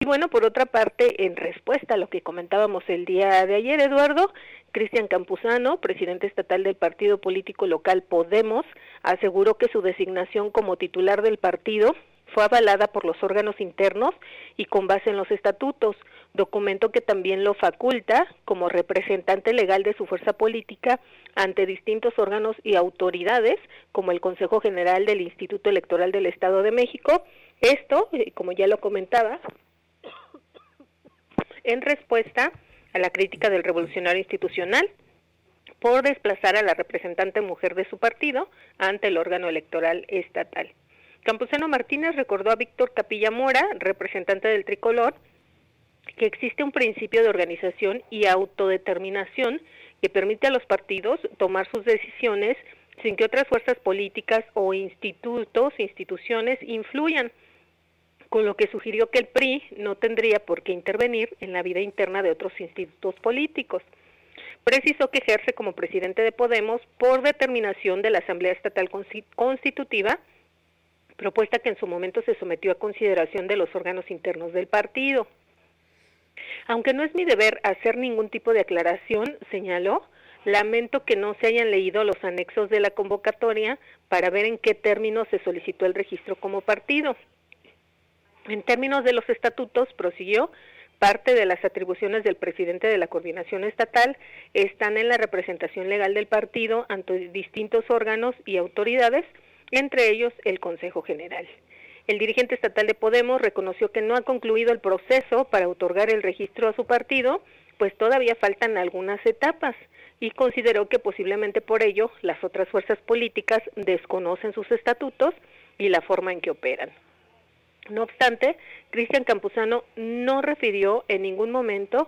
Y bueno, por otra parte, en respuesta a lo que comentábamos el día de ayer, Eduardo, Cristian Campuzano, presidente estatal del partido político local Podemos, aseguró que su designación como titular del partido fue avalada por los órganos internos y con base en los estatutos, documento que también lo faculta como representante legal de su fuerza política ante distintos órganos y autoridades, como el Consejo General del Instituto Electoral del Estado de México. Esto, como ya lo comentaba, en respuesta a la crítica del revolucionario institucional por desplazar a la representante mujer de su partido ante el órgano electoral estatal. Campuzano Martínez recordó a Víctor Capilla Mora, representante del Tricolor, que existe un principio de organización y autodeterminación que permite a los partidos tomar sus decisiones sin que otras fuerzas políticas o instituciones influyan, con lo que sugirió que el PRI no tendría por qué intervenir en la vida interna de otros institutos políticos. Precisó que ejerce como presidente de Podemos por determinación de la Asamblea Estatal Constitutiva, propuesta que en su momento se sometió a consideración de los órganos internos del partido. Aunque no es mi deber hacer ningún tipo de aclaración, señaló, lamento que no se hayan leído los anexos de la convocatoria para ver en qué términos se solicitó el registro como partido. En términos de los estatutos, prosiguió, parte de las atribuciones del presidente de la coordinación estatal están en la representación legal del partido ante distintos órganos y autoridades, entre ellos el Consejo General. El dirigente estatal de Podemos reconoció que no ha concluido el proceso para otorgar el registro a su partido, pues todavía faltan algunas etapas, y consideró que posiblemente por ello las otras fuerzas políticas desconocen sus estatutos y la forma en que operan. No obstante, Cristian Campuzano no se refirió en ningún momento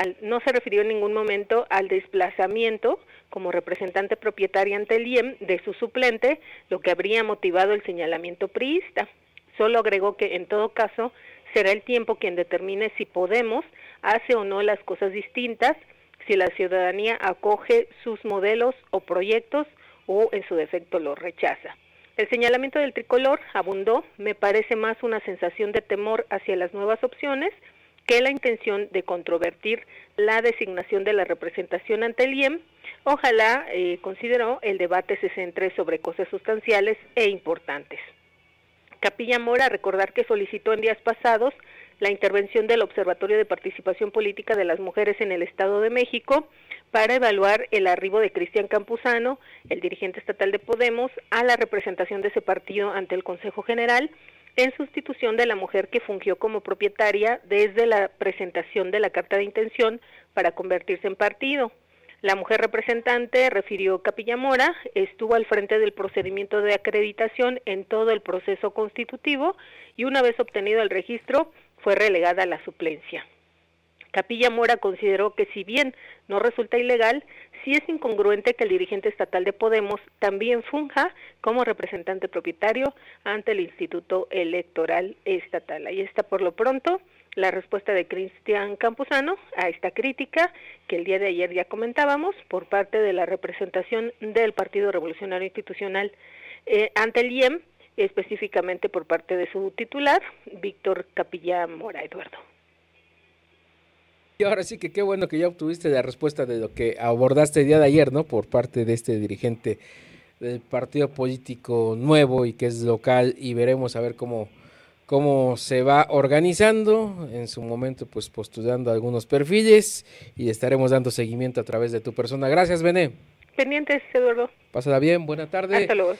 al desplazamiento como representante propietaria ante el IEM de su suplente, lo que habría motivado el señalamiento priista. Solo agregó que en todo caso será el tiempo quien determine si Podemos hace o no las cosas distintas, si la ciudadanía acoge sus modelos o proyectos o en su defecto los rechaza. El señalamiento del Tricolor abundó, me parece más una sensación de temor hacia las nuevas opciones que la intención de controvertir la designación de la representación ante el IEM. Ojalá, consideró, el debate se centre sobre cosas sustanciales e importantes. Capilla Mora, recordar que solicitó en días pasados la intervención del Observatorio de Participación Política de las Mujeres en el Estado de México para evaluar el arribo de Cristian Campuzano, el dirigente estatal de Podemos, a la representación de ese partido ante el Consejo General, en sustitución de la mujer que fungió como propietaria desde la presentación de la carta de intención para convertirse en partido. La mujer representante, refirió Capilla Mora, estuvo al frente del procedimiento de acreditación en todo el proceso constitutivo y una vez obtenido el registro, fue relegada a la suplencia. Capilla Mora consideró que si bien no resulta ilegal, sí es incongruente que el dirigente estatal de Podemos también funja como representante propietario ante el Instituto Electoral Estatal. Ahí está por lo pronto la respuesta de Cristian Campuzano a esta crítica que el día de ayer ya comentábamos por parte de la representación del Partido Revolucionario Institucional ante el IEM, específicamente por parte de su titular, Víctor Capilla Mora, Eduardo. Y ahora sí que qué bueno que ya obtuviste la respuesta de lo que abordaste el día de ayer, ¿no? Por parte de este dirigente del partido político nuevo y que es local, y veremos a ver cómo se va organizando, en su momento pues postulando algunos perfiles y estaremos dando seguimiento a través de tu persona. Gracias, Bené. Pendientes, Eduardo. Pásala bien, buena tarde. Hasta luego.